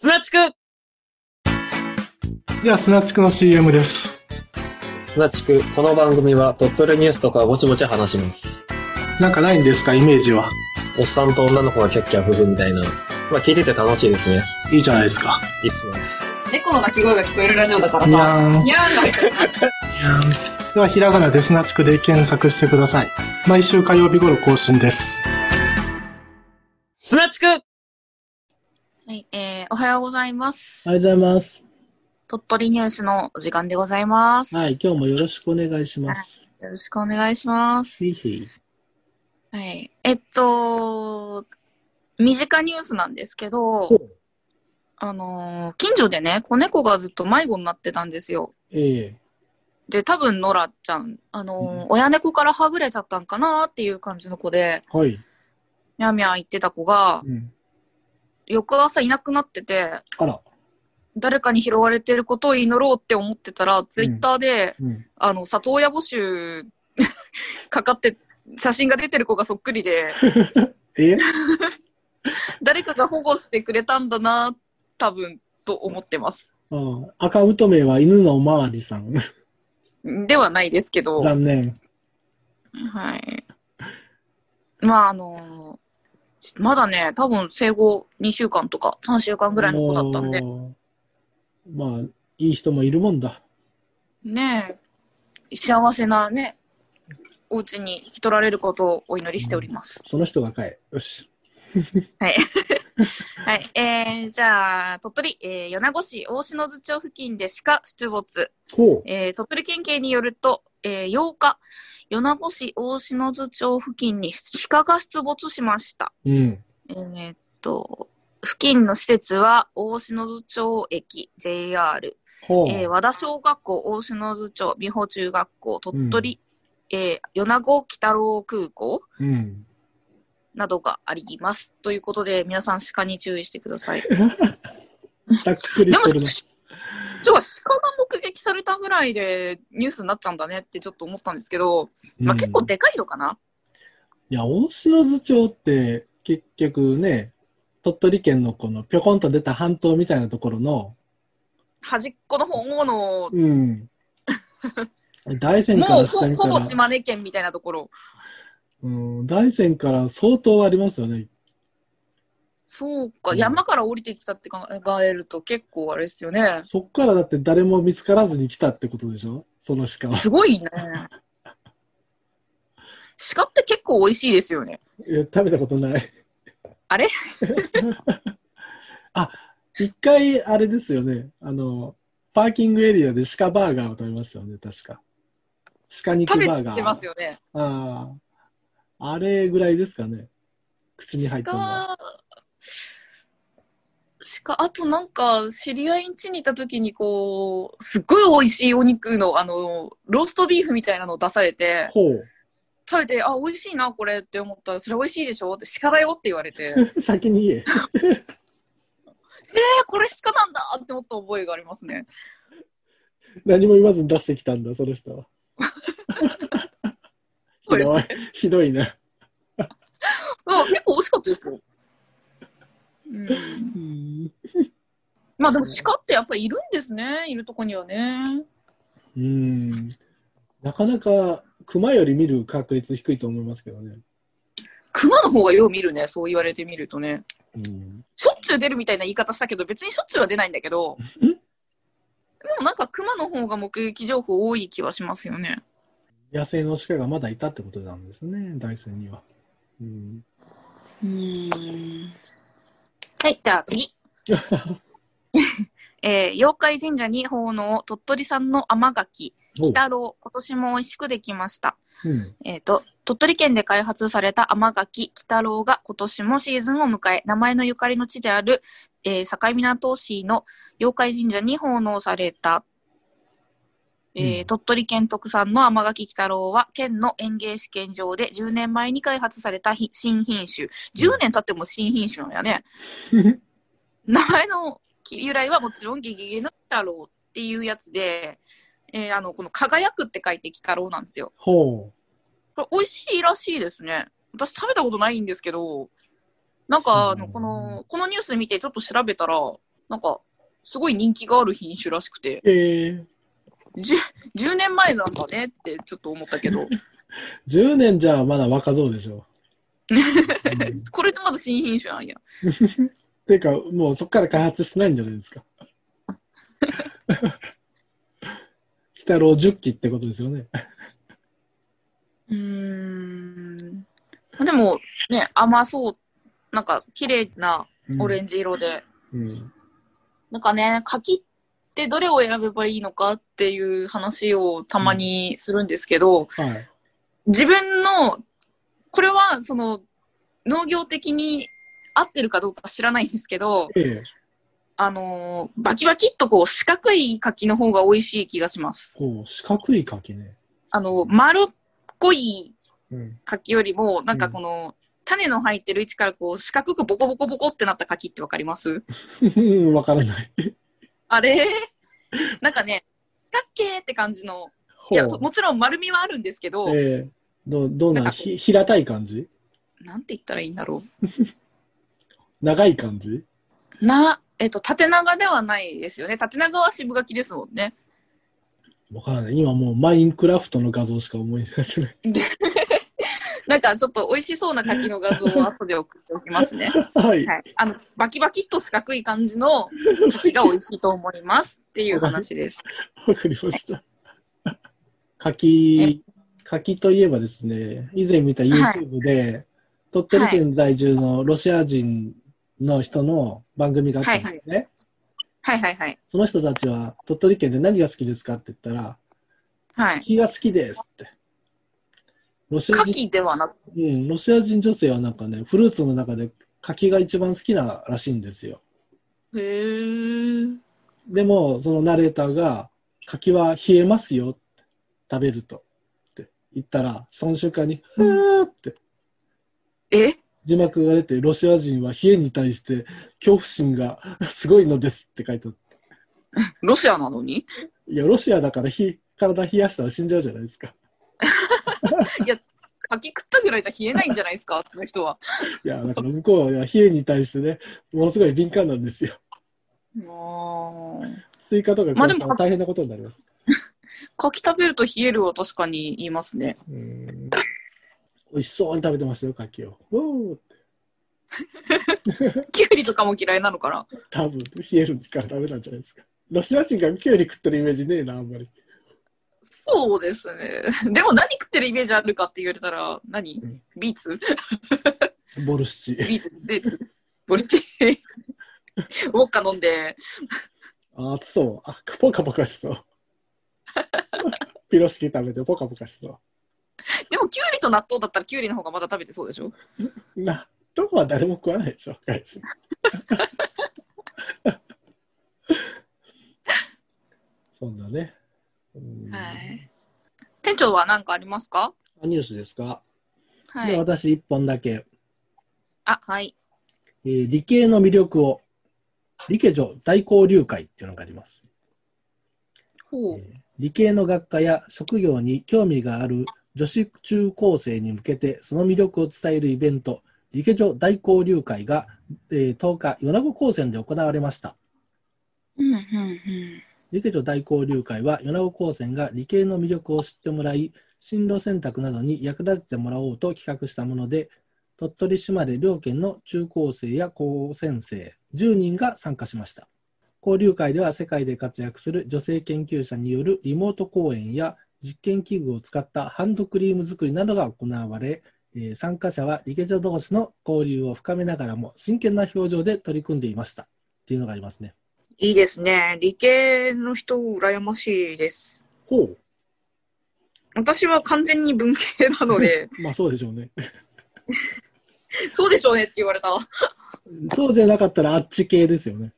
スナチク。 では、スナチクの CM です。 スナチク、この番組は鳥取ニュースとかぼちぼち話します。 なんかないんですか、イメージは。 おっさんと女の子がキャッキャ夫婦みたいな。まあ聞いてて楽しいですね。 いいじゃないですか。 いいっすね。 猫の鳴き声が聞こえるラジオだからさ。 にゃーん。 にゃーんが入ってる。 では、ひらがなでスナチクで検索してください。毎週火曜日頃更新です。 スナチク。 はい、おはようございます。 おはようございます。 鳥取ニュースのお時間でございます。 はい、今日もよろしくお願いします。 よろしくお願いします。 ひいひい。 はい。身近ニュースなんですけど、近所でね、子猫がずっと迷子になってたんですよ。で、多分、ノラちゃん、親猫からはぐれちゃったんかなっていう感じの子で、 はい。 みゃみゃ言ってた子が、翌朝いなくなってて、 あら。 誰かに拾われてることを祈ろうって思ってたら、ツイッターで、里親募集かかって、写真が出てる子がそっくりで、誰かが保護してくれたんだな、多分、と思ってます。 アカウント名は犬のおまわりさん。 ではないですけど。 残念。 はい。まあ、まだね、多分生後2週間とか3週間ぐらいの子だったんで。 まあ、いい人もいるもんだ。 ねえ、幸せなね、お家に引き取られることをお祈りしております。 その人がかい。よし。 はい。はい。じゃあ、鳥取、米子市大篠津町付近で鹿出没。鳥取県警によると、8日、米子市大篠津町付近に鹿が出没しました。付近の施設は大篠津町駅 JR、和田小学校大篠津町美保中学校鳥取、米子北郎空港、などがあります。ということで、皆さん鹿に注意してください。 ざっくりしてるな。 鹿が目撃されたぐらいでニュースになっちゃうんだねってちょっと思ったんですけど、まあ結構でかいのかな。 いや、大篠津町って結局ね、鳥取県のこのぴょこんと出た半島みたいなところの端っこの方の、 大山から下見たらもうほぼ島根県みたいなところ。 大山から相当ありますよね。 そうか、山から降りてきたって考えると結構あれですよね。 そっからだって誰も見つからずに来たってことでしょ、その鹿は。 すごいね。鹿って結構美味しいですよね。 いや、食べたことない。 あれ一回あれですよね。パーキングエリアで鹿バーガーを食べましたよね、確か。鹿肉バーガー。 食べてますよね。 あれぐらいですかね。口に入ったのは。 あとなんか、知り合いん家にいた時にこう、すっごい美味しいお肉の、ローストビーフみたいなのを出されて、食べて、美味しいな、これって思ったら、それ美味しいでしょって、鹿だよって言われて。 先に言え。 これ鹿なんだって思った覚えがありますね。 何も言わずに出してきたんだ、その人は。 そうですね。 ひどいね。 結構美味しかったですよ。まあでも鹿ってやっぱりいるんですね。いるとこにはね。 なかなか熊より見る確率低いと思いますけどね。 熊の方がよう見るね。そう言われてみるとね。しょっちゅう出るみたいな言い方したけど、別にしょっちゅうは出ないんだけど。でもなんか熊の方が目撃情報多い気はしますよね。 野生の鹿がまだいたってことなんですね、大山には。 はい、じゃあ次。妖怪神社に奉納、鳥取産の甘柿、鬼太郎、今年も美味しくできました。鳥取県で開発された甘柿、鬼太郎が今年もシーズンを迎え、名前のゆかりの地である、境港市の妖怪神社に奉納された。鳥取県特産の甘柿鬼太郎は県の園芸試験場で10年前に開発された新品種。10年経っても新品種なんやね。名前の由来はもちろんゲゲゲの鬼太郎っていうやつで、この輝くって書いて鬼太郎なんですよ。これ美味しいらしいですね。私食べたことないんですけど、なんかこのニュース見てちょっと調べたら、 なんか、すごい人気がある品種らしくて、10年前なんだねってちょっと思ったけど。 10年じゃまだ若造でしょ。 これってまだ新品種なんや。 てか、もうそっから開発してないんじゃないですか。鬼太郎10期ってことですよね。 でもね、甘そう。なんか綺麗なオレンジ色で。なんかね、柿ってどれを選べばいいのかっていう話をたまにするんですけど、自分の、これはその農業的に合ってるかどうか知らないんですけど、バキバキっとこう四角い柿の方が美味しい気がします。 四角い柿ね。 丸っこい柿よりも、なんかこの、種の入ってる位置からこう四角くボコボコボコってなった柿ってわかります？ わからない。 あれなんかね、四角形って感じの、いや、もちろん丸みはあるんですけど、 どうなん平たい感じ？ なんて言ったらいいんだろう。長い感じ？ 縦長ではないですよね。縦長は渋柿ですもんね。 わからない。今もうマインクラフトの画像しか思い出せない。 なんかちょっと美味しそうな柿の画像を後で送っておきますね。 はい。 バキバキっと四角い感じの柿が美味しいと思いますっていう話です。 わかりました。柿といえばですね、以前見た YouTube で、鳥取県在住のロシア人の人の番組があったんですね。その人たちは鳥取県で何が好きですかって言ったら、柿が好きですって。 柿ではなく、 ロシア人女性はなんかね、フルーツの中で柿が一番好きならしいんですよ。 へー。 でも、そのナレーターが、柿は冷えますよ、食べると。って言ったら、その瞬間に、ふーって。字幕が出て、ロシア人は冷えに対して恐怖心がすごいのですって書いてあって。 ロシアなのに？ いや、ロシアだから体冷やしたら死んじゃうじゃないですか。 いや、柿食ったぐらいじゃ冷えないんじゃないですか、その人は。 いや、だから向こうは冷えに対してね、ものすごい敏感なんですよ。スイカとかこう大変なことになります。 柿食べると冷えるは確かに言いますね。 美味しそうに食べてますよ、柿を。 キュウリとかも嫌いなのかな？ 多分、冷えるからダメなんじゃないですか。ロシア人がキュウリ食ってるイメージねえな、あんまり。 そうですね。でも何食ってるイメージあるかって言われたらビーツボルシチ。 ビーツボルシチウォッカ飲んで。 暑そう。ポカポカしそう。ピロシキ食べてポカポカしそう。 でもキュウリと納豆だったらキュウリの方がまだ食べてそうでしょ？ 納豆は誰も食わないでしょ、外人。そんなね。 店長は何かありますか？ ニュースですか？で私一本だけ。理系の魅力を理系女大交流会っていうのがあります。理系の学科や職業に興味がある女子中高生に向けてその魅力を伝えるイベント、理系女大交流会が、10日、米子高専で行われました。理系女大交流会は米子高専が理系の魅力を知ってもらい、進路選択などに役立ててもらおうと企画したもので、鳥取市まで両県の中高生や高専生10人が参加しました。交流会では世界で活躍する女性研究者によるリモート講演や実験器具を使ったハンドクリーム作りなどが行われ、参加者は理系女同士の交流を深めながらも真剣な表情で取り組んでいましたっていうのがありますね。 いいですね。理系の人羨ましいです。私は完全に文系なのでまあそうでしょうねそうでしょうねって言われた。 そうじゃなかったらあっち系ですよね。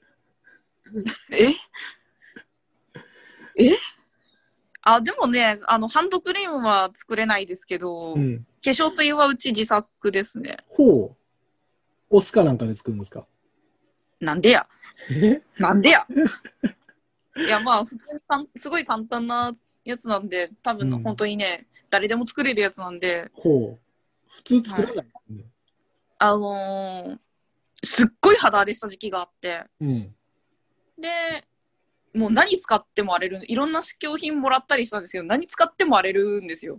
でもね、ハンドクリームは作れないですけど、化粧水はうち自作ですね。 オスカなんかで作るんですか？ なんでや。なんでや。いや、まあ、普通にすごい簡単なやつなんで、多分本当にね、誰でも作れるやつなんで。 普通作らないですね。 すっごい肌荒れした時期があって、 で、もう何使っても荒れる。いろんな試供品もらったりしたんですけど、何使っても荒れるんですよ。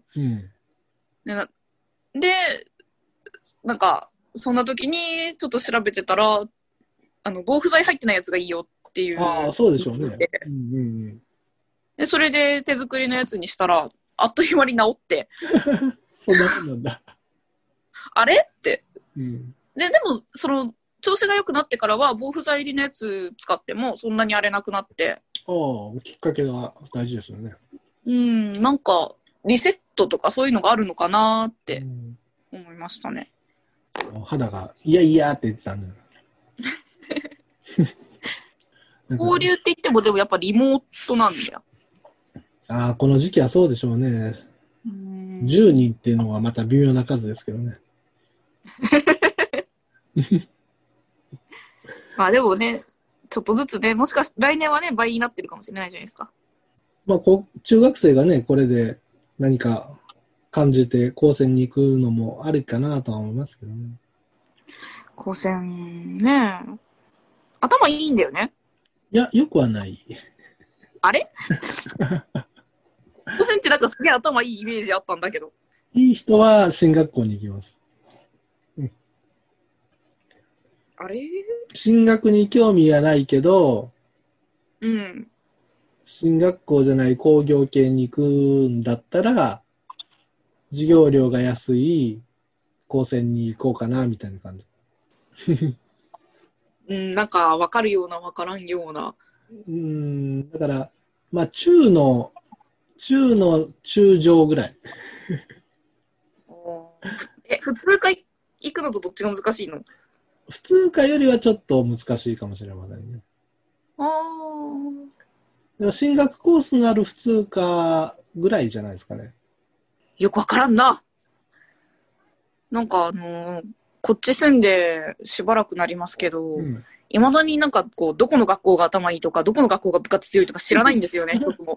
で、なんか、そんな時にちょっと調べてたら、防腐剤入ってないやつがいいよっていう。 ああ、そうでしょうね。 で、それで手作りのやつにしたら、あっという間に治って。 そんなもんなんだ。 あれって。でも、調子が良くなってからは、防腐剤入りのやつ使っても、そんなに荒れなくなって。 ああ、きっかけが大事ですよね。 なんか、リセットとかそういうのがあるのかなって思いましたね。 肌が、いやいやって言ってたんだよ。 交流って言っても、でもやっぱリモートなんだよ。 ああ、この時期はそうでしょうね。10人っていうのはまた微妙な数ですけどね。 まあでもね、ちょっとずつね、もしかして来年はね、倍になってるかもしれないじゃないですか。 まあ、中学生がね、これで何か感じて高専に行くのもありかなとは思いますけどね。高専ね、頭いいんだよね。 いや、よくはない。 あれ高専ってなんかすげえ頭いいイメージあったんだけど。 いい人は進学校に行きます。 あれ進学に興味はないけど、進学校じゃない工業系に行くんだったら、授業料が安い高専に行こうかな、みたいな感じ。 なんか分かるような分からんような。 だから、まあ中の中上ぐらい。 普通科行くのとどっちが難しいの？ 普通科よりはちょっと難しいかもしれませんね。でも進学コースのある普通科ぐらいじゃないですかね。 よくわからんな。なんかこっち住んでしばらくなりますけど、いまだになんかこう、どこの学校が頭いいとか、どこの学校が部活強いとか知らないんですよね、一つも。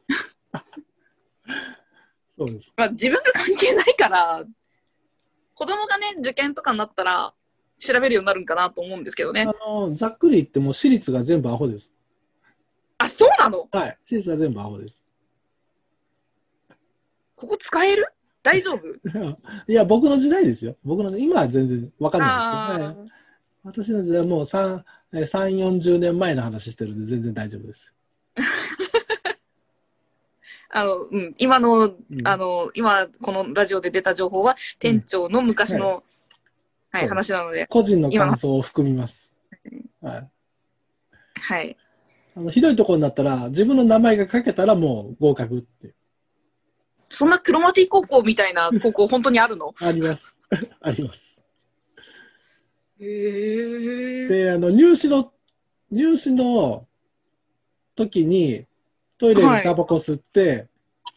そうです。 まあ自分が関係ないから、子供がね、受験とかになったら、調べるようになるんかなと思うんですけどね。 ざっくり言っても私立が全部アホです。 あ、そうなの？ はい。私立は全部アホです。 ここ使える？大丈夫？ いや、僕の時代ですよ。今は全然わかんないですけど、ね、私の時代はもう3、40年前の話してるんで全然大丈夫です。 今このラジオで出た情報は、店長の昔の、話なので。 個人の感想を含みます。はい。ひどいところになったら、自分の名前が書けたらもう合格って。 そんなクロマティ高校みたいな高校本当にあるの？ あります。あります。 へー。 で、入試の時にトイレでタバコ吸って、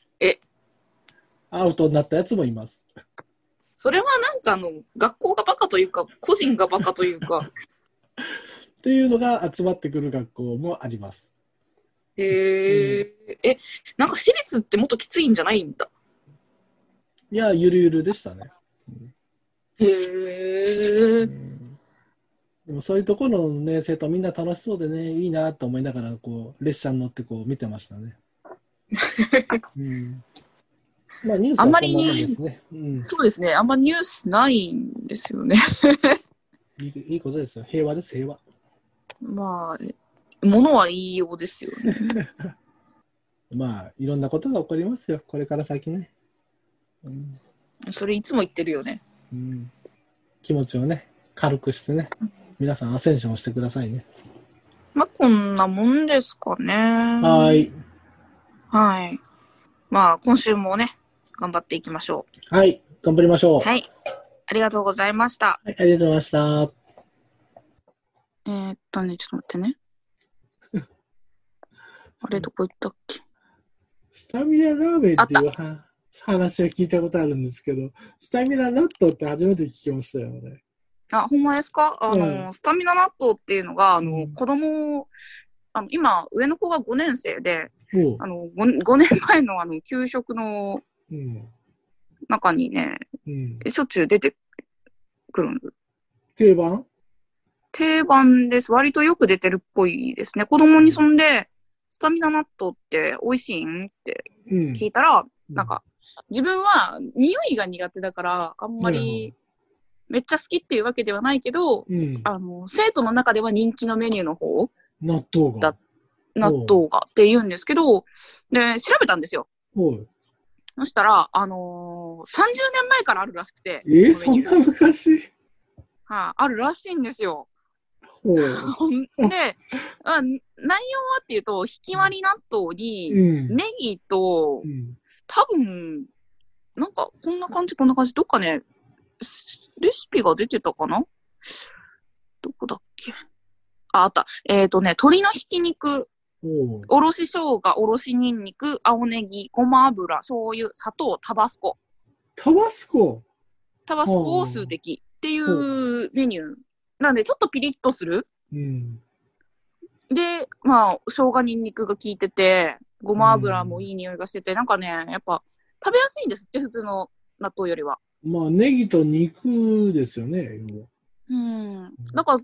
アウトになったやつもいます。 それはなんか学校がバカというか、個人がバカというか。 っていうのが集まってくる学校もあります。 へえ。なんか私立ってもっときついんじゃないんだ。 いや、ゆるゆるでしたね。 へえ。 でもそういうところのね、生徒みんな楽しそうでね、いいなと思いながら、こう、列車に乗ってこう見てましたね。まあニュースはこんなもんですね。 そうですね。あんまニュースないんですよね。 いいことですよ。平和です、平和。 まあ、ものは言いようですよね。 まあ、いろんなことが起こりますよ。これから先ね。 それいつも言ってるよね。 気持ちをね、軽くしてね。皆さんアセンションしてくださいね。 まあ、こんなもんですかね。 はい。 まあ、今週もね、頑張っていきましょう。はい。頑張りましょう。 はい。ありがとうございました。 はい、ありがとうございました。 ちょっと待ってね。あれ、どこ行ったっけ？ スタミナラーメンっていう話は聞いたことあるんですけど、スタミナ納豆って初めて聞きましたよね。 あ、ほんまですか？スタミナ納豆っていうのが、子供、今、上の子が5年生で、5年前の給食の中にね、しょっちゅう出てくるんです。 定番です。割とよく出てるっぽいですね。子供にそんで、スタミナ納豆って美味しいんって聞いたら、なんか、自分は匂いが苦手だから、あんまりめっちゃ好きっていうわけではないけど、生徒の中では人気のメニューの方納豆がって言うんですけど、で、調べたんですよ。そしたら、30年前からあるらしくて。 そんな昔？ あるらしいんですよ。で、内容はっていうと、ひき割り納豆に、ネギと、多分、なんか、こんな感じ、どっかね、レシピが出てたかな？どこだっけ？あった。鶏のひき肉、おろし生姜、おろしニンニク、青ネギ、ごま油、醤油、砂糖、タバスコ。タバスコを数滴っていうメニュー。なんで、ちょっとピリッとする。で、まあ、生姜ニンニクが効いてて、ごま油もいい匂いがしてて、なんかね、やっぱ、食べやすいんですって、普通の納豆よりは。 まあ、ネギと肉ですよね。 だから、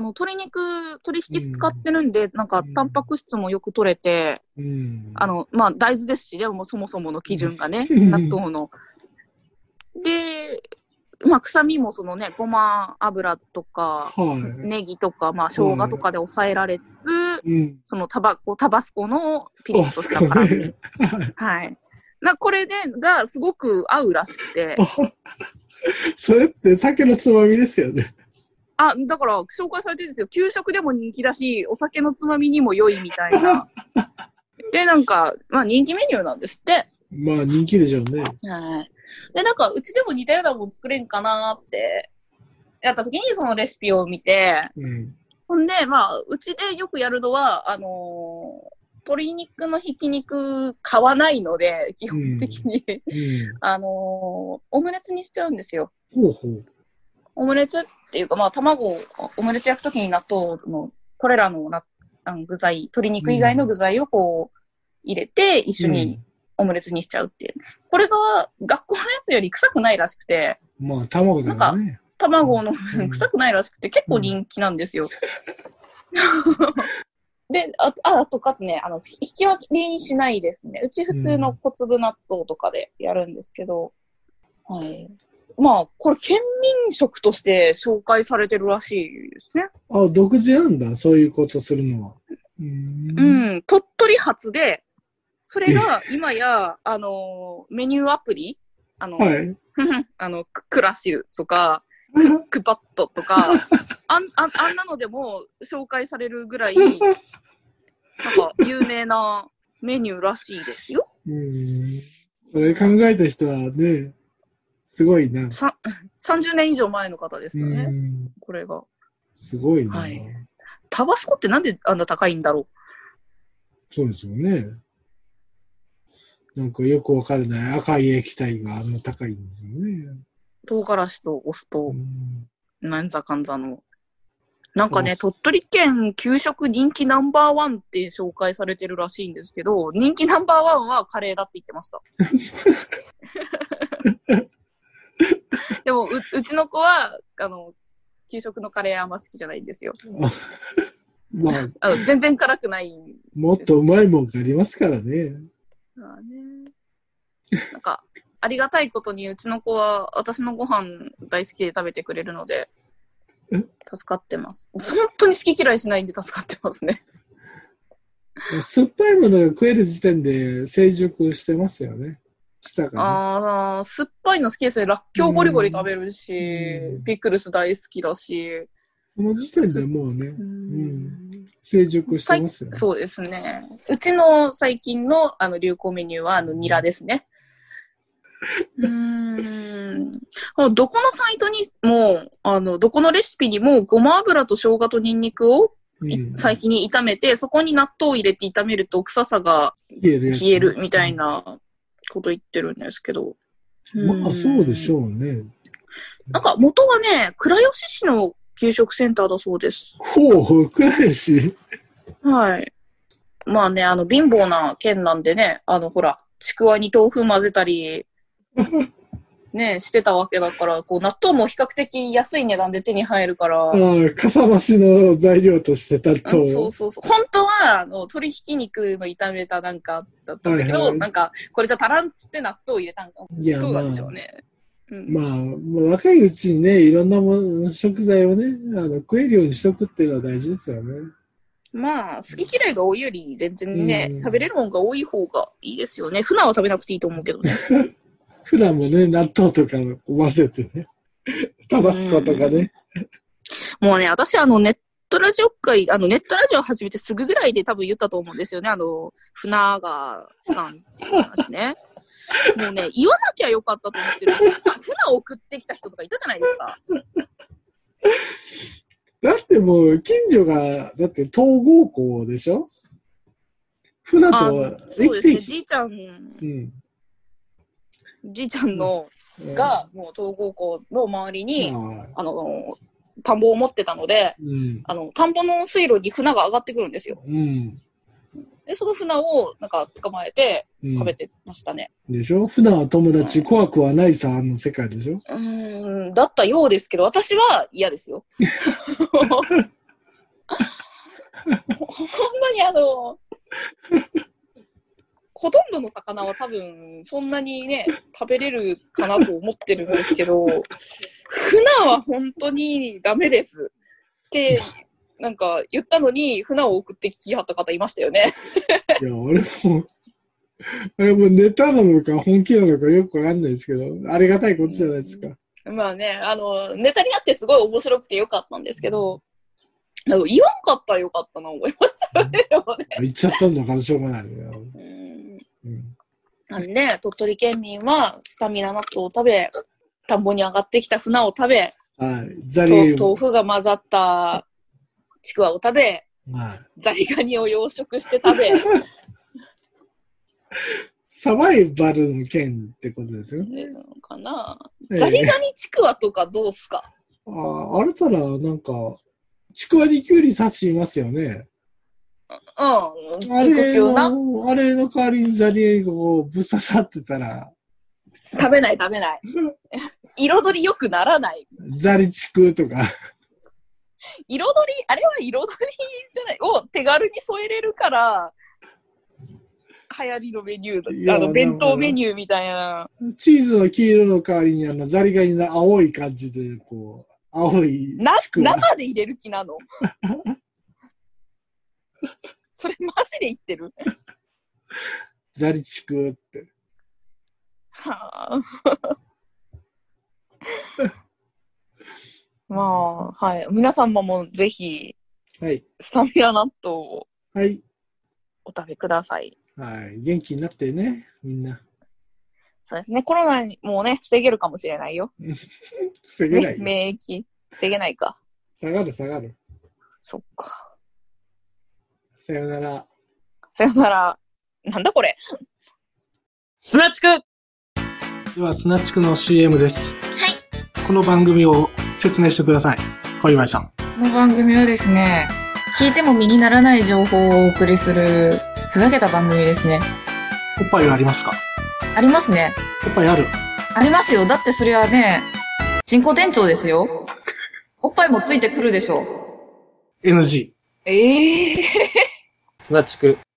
鶏ひき使ってるんで、なんか、タンパク質もよく取れて、まあ、大豆ですし、でもそもそもの基準がね、納豆の。で、まあ、臭みもそのね、ごま油とか、ネギとか、まあ、生姜とかで抑えられつつ、そのタバスコのピリッとした辛み。これがすごく合うらしくて。 それって酒のつまみですよね。 だから、紹介されてるんですよ。給食でも人気だし、お酒のつまみにも良いみたいな。で、なんか、まあ人気メニューなんですって。 まあ人気でしょうね。 で、なんか、うちでも似たようなもの作れんかなって、やった時にそのレシピを見て、ほんで、まあ、うちでよくやるのは、鶏肉のひき肉買わないので、基本的に、オムレツにしちゃうんですよ。オムレツっていうか、まあ、オムレツ焼くときに納豆の、これらの具材、鶏肉以外の具材をこう、入れて、一緒にオムレツにしちゃうっていう。これが、学校のやつより臭くないらしくて。 まあ、卵だからね。 なんか、卵の臭くないらしくて、結構人気なんですよ。で、あとかつね、引き分けにしないですね。うち普通の小粒納豆とかでやるんですけど、まあ、これ、県民食として紹介されてるらしいですね。 独自なんだ、そういうことするのは。 鳥取発で、それが今や、メニューアプリ、クラシルとか、クパットとか、あんなのでも紹介されるぐらい、なんか有名なメニューらしいですよ。 それ考えた人はね、すごいな。 30年以上前の方ですよね、これが。 すごいな。 タバスコってなんであんな高いんだろう。そうですよね。なんかよくわからない赤い液体があんな高いんですよね。 唐辛子とお酢と、なんざかんざの。なんかね、鳥取県給食人気ナンバーワンって紹介されてるらしいんですけど、人気ナンバーワンはカレーだって言ってました。でもうちの子は、給食のカレーあんま好きじゃないんですよ。まあ、全然辛くない。 もっとうまいもんがありますからね。 なんか、ありがたいことにうちの子は私のご飯大好きで食べてくれるので、助かってます。本当に好き嫌いしないんで助かってますね。 酸っぱいものが食える時点で成熟してますよね。舌がね。酸っぱいの好きですね。らっきょうボリボリ食べるし、ピクルス大好きだし。 この時点でもうね、成熟してますよね。 そうですね。うちの最近の流行メニューはニラですね。どこのサイトにも、どこのレシピにもごま油と生姜とニンニクを最近に炒めて、そこに納豆を入れて炒めると臭さが消えるみたいなこと言ってるんですけど。 まあそうでしょうね。 なんか元はね、倉吉市の給食センターだそうです。 倉吉。 はい。まあね、貧乏な県なんでね、ほら、ちくわに豆腐混ぜたり、 ね、してたわけだから、こう、納豆も比較的安い値段で手に入るから。 ああ、かさ増しの材料として納豆。 そうそうそう。本当は、鶏ひき肉の炒めたなんかだったんだけど、はいはい、なんか、これじゃ足らんっつって納豆を入れたんか。 いや、 どうなんでしょうね。 まあ、もう若いうちにね、いろんな食材をね、食えるようにしとくっていうのは大事ですよね。 まあ、好き嫌いが多いより全然ね、食べれるもんが多い方がいいですよね。普段は食べなくていいと思うけどね。 普段もね、納豆とか混ぜてね、タバスコとかね。 もうね、私ネットラジオ界、ネットラジオ始めてすぐぐらいで多分言ったと思うんですよね。船がつかんっていう話ね。もうね、言わなきゃよかったと思ってる。船を送ってきた人とかいたじゃないですか。 だってもう、近所が、だって東郷校でしょ？船とそうですね、じいちゃん、じいちゃんの、が、もう東郷校の周りに、田んぼを持ってたので、田んぼの水路に船が上がってくるんですよ。で、その船をなんか捕まえて食べてましたね。 でしょ？船は友達、怖くはないさ、の世界でしょ？ だったようですけど、私は嫌ですよ。ほんまにほとんどの魚は多分そんなにね、食べれるかなと思ってるんですけど、船は本当にダメですって、なんか言ったのに、船を送って聞きはった方いましたよね。 いや、あれもネタなのか本気なのかよくわかんないですけど、ありがたいことじゃないですか。 まあね、ネタになってすごい面白くてよかったんですけど、言わんかったらよかったな思いましたね。 言っちゃったんだからしょうがないよ。 なんで、鳥取県民はスタミナ納豆を食べ、田んぼに上がってきた船を食べ、豆腐が混ざったちくわを食べ、ザリガニを養殖して食べ、 サバイバルの県ってことですよね。 かな。ザリガニちくわとかどうすか？ あれたらなんか、ちくわにきゅうり刺しますよね。あれの代わりにザリガニをぶっ刺さってたら。 食べない。彩り良くならない。 ザリチクとか。 あれは彩りじゃない。を手軽に添えれるから、流行りのメニュー、弁当メニューみたいな。 チーズの黄色の代わりにザリガニの青い感じで、こう、青い生で入れる気なの？それマジで言ってる？ ザリチクって。 はあ。まあ、はい。皆さんもぜひ、スタミナ納豆をお食べください。 はい。元気になってね、みんな。 そうですね。コロナもね、防げるかもしれないよ。 防げないよ。 免疫。防げないか。 下がる。 そっか。 さよなら。 なんだこれ。 スナチクでは、スナチクの CM です。 はい。 この番組を説明してください。小岩井さん。 この番組はですね、聞いても身にならない情報をお送りする、ふざけた番組ですね。 おっぱいはありますか？ ありますね。 おっぱいある？ ありますよ。だってそれはね、人工店長ですよ。おっぱいもついてくるでしょ。 NG。 スナチク